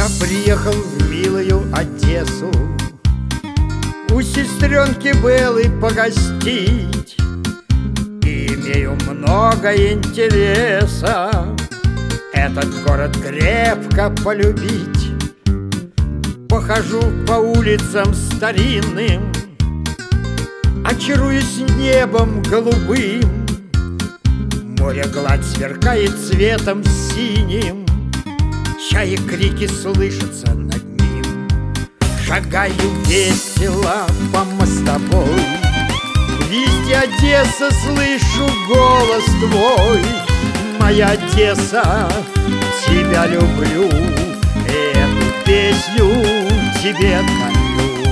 приехал в милую Одессу у сестренки Беллы погостить. И имею много интереса этот город крепко полюбить. Похожу по улицам старинным, очаруюсь небом голубым. Море гладь сверкает цветом синим, чаи крики слышатся над ним. Шагаю весело по мостовой, везде Одесса, слышу голос твой. Моя Одесса, тебя люблю, эту песню тебе дарю.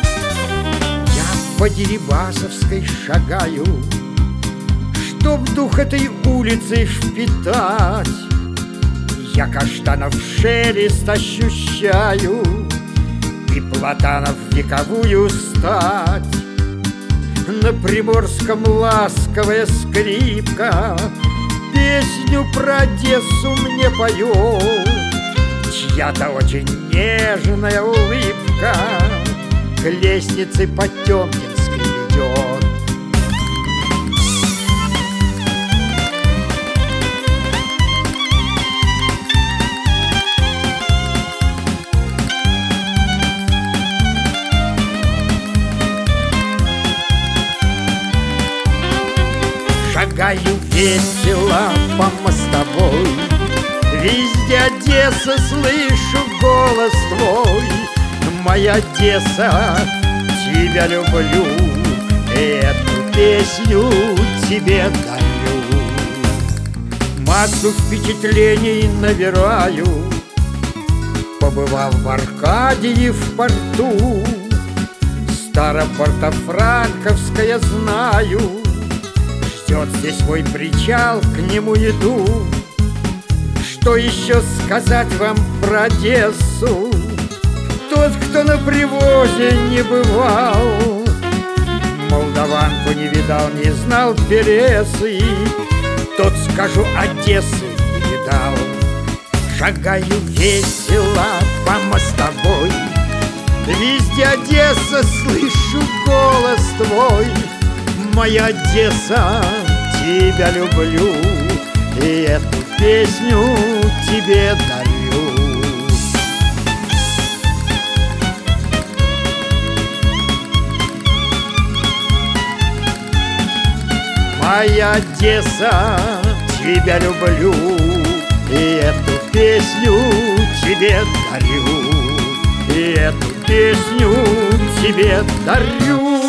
Я по Дерибасовской шагаю, чтоб дух этой улицы впитать. Я каштанов шелест ощущаю и платанов вековую стать. На Приморском ласковая скрипка песню про Одессу мне поет. Чья-то очень нежная улыбка к лестнице Потемкинской ведет. Шагаю весело по мостовой, везде Одесса, слышу голос твой. Моя Одесса, тебя люблю, эту песню тебе дарю. Массу впечатлений набираю, побывав в Аркадии в порту. Старопортофранковское знаю, ждет здесь мой причал, к нему иду. Что еще сказать вам про Одессу? Тот, кто на привозе не бывал, молдаванку не видал, не знал Пересы, тот, скажу, Одессы не видал. Шагаю весело по мостовой, везде Одесса, слышу голос твой. Моя Одесса, тебя люблю, и эту песню тебе дарю. Моя Одесса, тебя люблю, и эту песню тебе дарю. И эту песню тебе дарю.